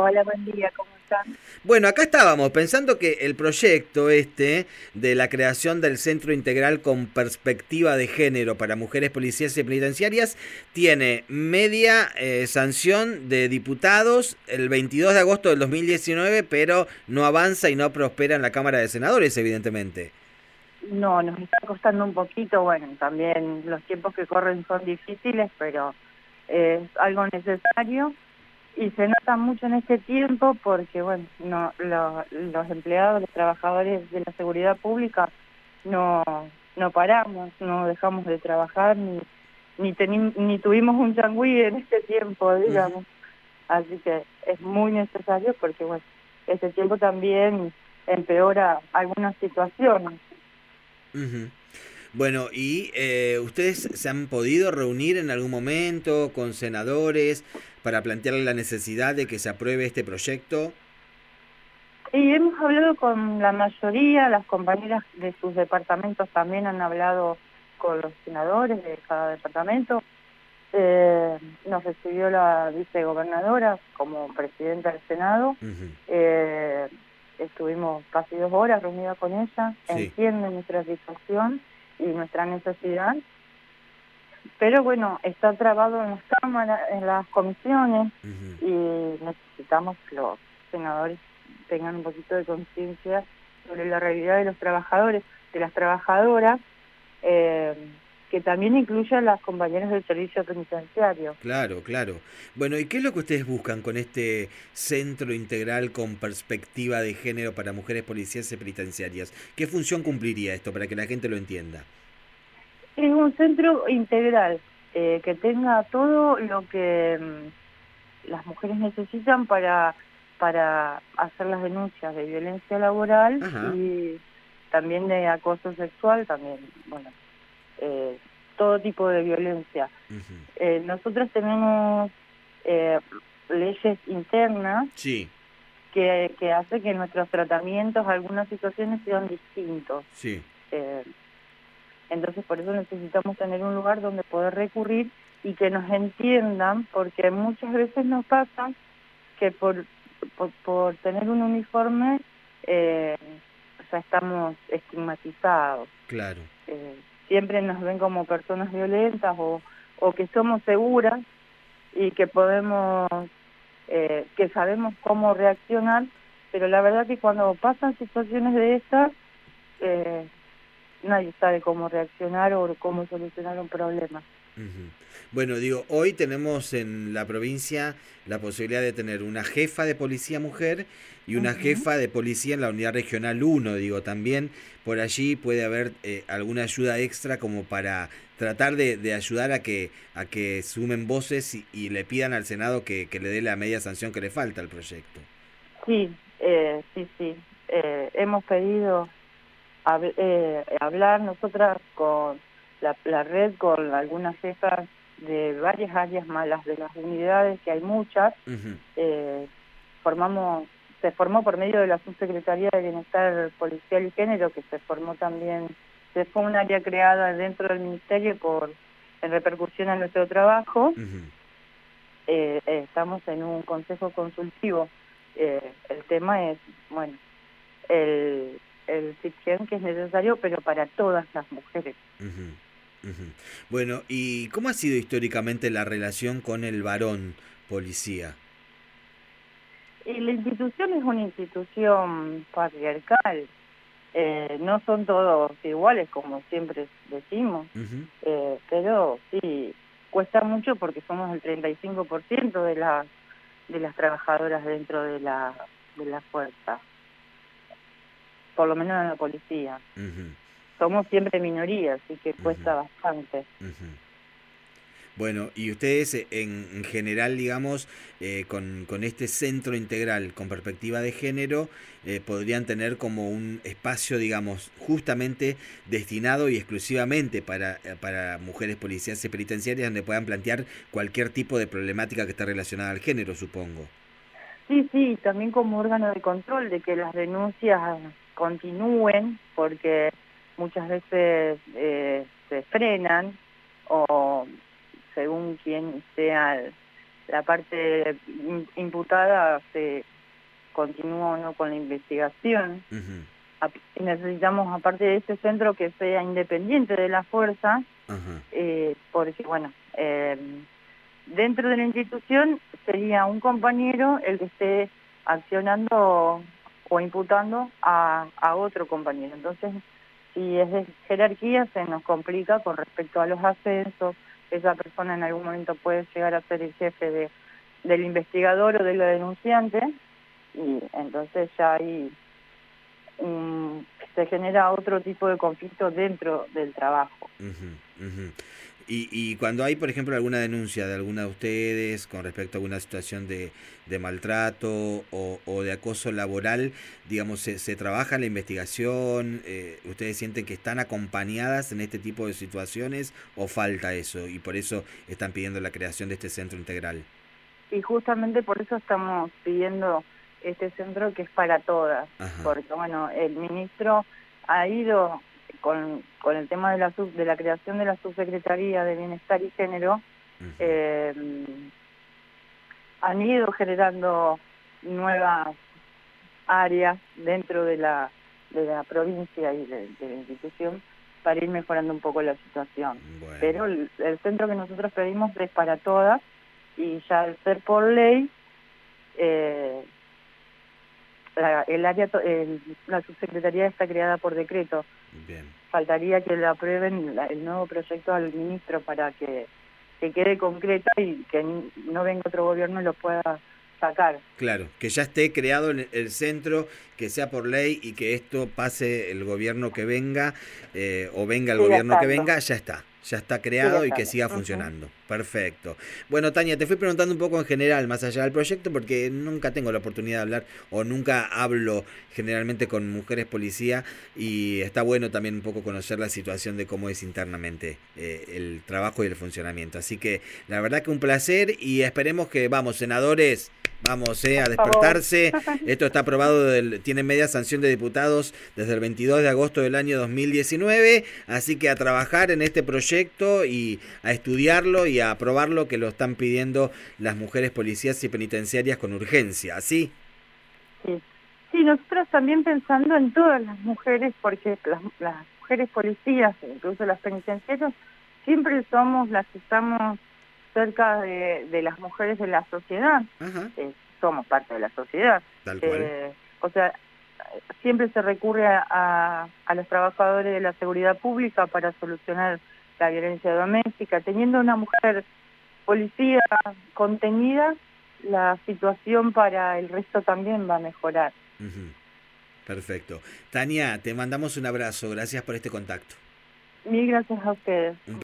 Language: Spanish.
Hola, buen día, ¿cómo están? Bueno, acá estábamos pensando que el proyecto este de la creación del Centro Integral con Perspectiva de Género para Mujeres Policías y Penitenciarias tiene media sanción de diputados el 22 de agosto del 2019, pero no avanza y no prospera en la Cámara de Senadores, evidentemente. No, nos está costando un poquito, bueno, también los tiempos que corren son difíciles, pero es algo necesario y se nota mucho en este tiempo porque, bueno, no, los empleados, los trabajadores de la seguridad pública no, no paramos, no dejamos de trabajar ni tuvimos un changüí en este tiempo, Ujú, digamos. Así que es muy necesario porque, bueno, este tiempo también empeora algunas situaciones. ujú. Bueno, ¿y ustedes se han podido reunir en algún momento con senadores para plantearle la necesidad de que se apruebe este proyecto? Y hemos hablado con la mayoría, las compañeras de sus departamentos también han hablado con los senadores de cada departamento. Nos recibió la vicegobernadora como presidenta del Senado. Ujú, Eh, Estuvimos casi 2 horas reunidas con ella, sí. entiende nuestra situación y nuestra necesidad, pero bueno, está trabado en las cámaras, en las comisiones Ujú. y necesitamos que los senadores tengan un poquito de conciencia sobre la realidad de los trabajadores, de las trabajadoras, eh, que también incluye a las compañeras del servicio penitenciario. Claro, claro. Bueno, ¿y qué es lo que ustedes buscan con este centro integral con perspectiva de género para mujeres policías y penitenciarias? ¿Qué función cumpliría esto para que la gente lo entienda? Es un centro integral que tenga todo lo que las mujeres necesitan para hacer las denuncias de violencia laboral Ajá. y también de acoso sexual, también, bueno, eh, todo tipo de violencia. Ujú. Nosotros tenemos eh, leyes internas Sí, que hace que nuestros tratamientos, algunas situaciones sean distintos. sí. Eh, entonces, por eso necesitamos tener un lugar donde poder recurrir y que nos entiendan, porque muchas veces nos pasa que por tener un uniforme eh, ya estamos estigmatizados. Claro. Siempre nos ven como personas violentas o que somos seguras y que podemos, que sabemos cómo reaccionar, pero la verdad que cuando pasan situaciones de estas, eh, nadie sabe cómo reaccionar o cómo solucionar un problema. Ujú. Bueno, digo, hoy tenemos en la provincia la posibilidad de tener una jefa de policía mujer y una Ujú. jefa de policía en la unidad regional uno. Digo, también por allí puede haber alguna ayuda extra como para tratar de ayudar a que sumen voces y le pidan al Senado que le dé la media sanción que le falta al proyecto. Sí, sí, sí. Hemos pedido hablar nosotras con la red, con algunas jefas de varias áreas malas de las unidades, que hay muchas. Ujú, eh, Se formó por medio de la Subsecretaría de Bienestar Policial y Género, que se formó también, fue un área creada dentro del Ministerio en repercusión a nuestro trabajo. ujú. Estamos en un consejo consultivo. El tema es, bueno, el CITGEN que es necesario, pero para todas las mujeres. Ujú, ujú. Bueno, ¿y cómo ha sido históricamente la relación con el varón policía? Y la institución es una institución patriarcal. No son todos iguales, como siempre decimos, Ujú, pero sí, cuesta mucho porque somos el 35% de las trabajadoras dentro de la fuerza, por lo menos en la policía. ujú, Somos siempre minoría, así que ujú, cuesta bastante. ujú. Bueno, y ustedes en general, digamos, con este centro integral con perspectiva de género, podrían tener como un espacio, digamos, justamente destinado y exclusivamente para mujeres policías y penitenciarias donde puedan plantear cualquier tipo de problemática que esté relacionada al género, supongo. Sí, sí, también como órgano de control de que las denuncias continúen, porque muchas veces se frenan o según quién sea la parte imputada se continúa o no con la investigación. Ujú. Necesitamos, aparte de este centro, que sea independiente de la fuerza, Ajá. porque, bueno, dentro de la institución sería un compañero el que esté accionando o imputando a otro compañero. Entonces, si es de jerarquía, se nos complica con respecto a los ascensos. Esa persona en algún momento puede llegar a ser el jefe del investigador o de la denunciante, y entonces ya ahí se genera otro tipo de conflicto dentro del trabajo. Ujú, ujú. Y cuando hay, por ejemplo, alguna denuncia de alguna de ustedes con respecto a alguna situación de maltrato o de acoso laboral, digamos, se trabaja la investigación? ¿Ustedes sienten que están acompañadas en este tipo de situaciones o falta eso? Y por eso están pidiendo la creación de este centro integral. Y justamente por eso estamos pidiendo este centro, que es para todas, Ajá. porque bueno, el ministro ha ido con el tema de la creación de la Subsecretaría de Bienestar y Género. Ujú. eh, Han ido generando nuevas áreas dentro de la provincia y de la institución para ir mejorando un poco la situación. Bueno. Pero el centro que nosotros pedimos es para todas, y ya al ser por ley, eh, la subsecretaría está creada por decreto. Bien. Faltaría que le aprueben el nuevo proyecto al ministro para que quede concreta y que no venga otro gobierno y lo pueda sacar. Claro, que ya esté creado el centro, que sea por ley y que esto pase el gobierno que venga o venga el Siga gobierno que estando, venga, ya está siga creado y que estando. siga Ujú. funcionando. Perfecto. Bueno, Tania, te fui preguntando un poco en general, más allá del proyecto, porque nunca tengo la oportunidad de hablar o nunca hablo generalmente con mujeres policía y está bueno también un poco conocer la situación de cómo es internamente el trabajo y el funcionamiento. Así que la verdad que un placer y esperemos que, vamos, senadores. Vamos a Por favor. despertarse. Esto está aprobado, tiene media sanción de diputados desde el 22 de agosto del año 2019. Así que a trabajar en este proyecto y a estudiarlo y a aprobarlo, que lo están pidiendo las mujeres policías y penitenciarias con urgencia. ¿Así? Sí. Sí, nosotros también pensando en todas las mujeres, porque las mujeres policías, incluso las penitenciarias, siempre somos las que estamos cerca de las mujeres de la sociedad. Ajá, Somos parte de la sociedad. tal cual. O sea, siempre se recurre a los trabajadores de la seguridad pública para solucionar la violencia doméstica. Teniendo una mujer policía contenida, la situación para el resto también va a mejorar. Ujú, perfecto. Tania, te mandamos un abrazo. Gracias por este contacto. Mil gracias a ustedes. Un